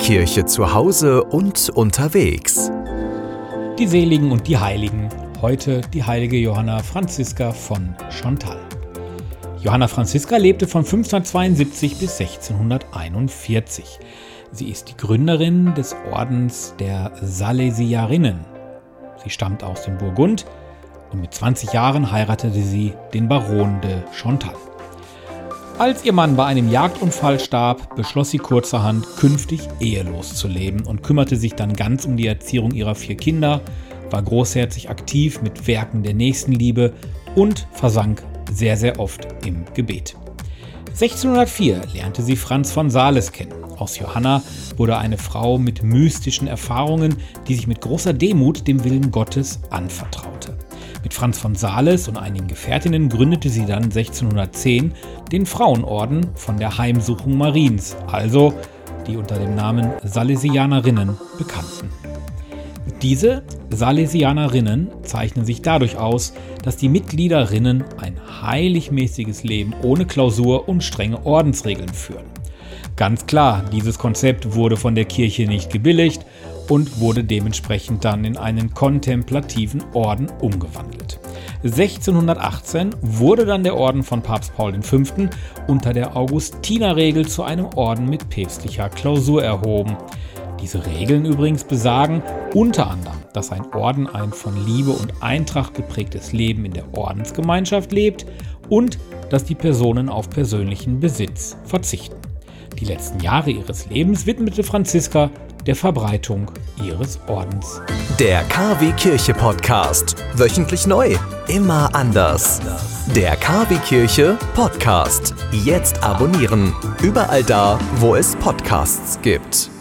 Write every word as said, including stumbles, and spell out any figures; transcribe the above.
Kirche zu Hause und unterwegs. Die Seligen und die Heiligen. Heute die heilige Johanna Franziska von Chantal. Johanna Franziska lebte von fünfzehnhundertzweiundsiebzig bis sechzehnhunderteinundvierzig. Sie ist die Gründerin des Ordens der Salesianerinnen. Sie stammt aus dem Burgund und mit zwanzig Jahren heiratete sie den Baron de Chantal. Als ihr Mann bei einem Jagdunfall starb, beschloss sie kurzerhand, künftig ehelos zu leben und kümmerte sich dann ganz um die Erziehung ihrer vier Kinder, war großherzig aktiv mit Werken der Nächstenliebe und versank sehr, sehr oft im Gebet. sechzehnhundertvier lernte sie Franz von Sales kennen. Aus Johanna wurde eine Frau mit mystischen Erfahrungen, die sich mit großer Demut dem Willen Gottes anvertraute. Mit Franz von Sales und einigen Gefährtinnen gründete sie dann sechzehnhundertzehn den Frauenorden von der Heimsuchung Mariens, also die unter dem Namen Salesianerinnen bekannten. Diese Salesianerinnen zeichnen sich dadurch aus, dass die Mitgliederinnen ein heiligmäßiges Leben ohne Klausur und strenge Ordensregeln führen. Ganz klar, dieses Konzept wurde von der Kirche nicht gebilligt und wurde dementsprechend dann in einen kontemplativen Orden umgewandelt. sechzehnhundertachtzehn wurde dann der Orden von Papst Paul der Fünfte unter der Augustinerregel zu einem Orden mit päpstlicher Klausur erhoben. Diese Regeln übrigens besagen unter anderem, dass ein Orden ein von Liebe und Eintracht geprägtes Leben in der Ordensgemeinschaft lebt und dass die Personen auf persönlichen Besitz verzichten. Die letzten Jahre ihres Lebens widmete Franziska der Verbreitung ihres Ordens. Der K W Kirche Podcast. Wöchentlich neu. Immer anders. Der K W Kirche Podcast. Jetzt abonnieren. Überall da, wo es Podcasts gibt.